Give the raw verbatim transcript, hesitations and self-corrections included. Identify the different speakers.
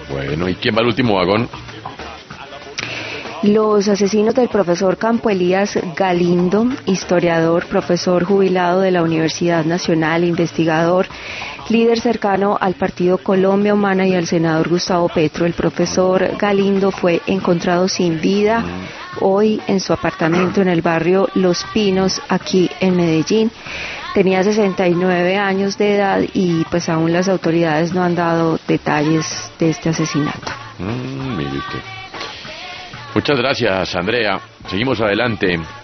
Speaker 1: Bueno, ¿y quién va al último vagón?
Speaker 2: Los asesinos del profesor Campo Elías Galindo, historiador, profesor jubilado de la Universidad Nacional, investigador, líder cercano al Partido Colombia Humana y al senador Gustavo Petro. El profesor Galindo fue encontrado sin vida hoy en su apartamento en el barrio Los Pinos, aquí en Medellín. Tenía sesenta y nueve años de edad y pues aún las autoridades no han dado detalles de este asesinato.
Speaker 1: Mm, mire usted. Muchas gracias, Andrea. Seguimos adelante.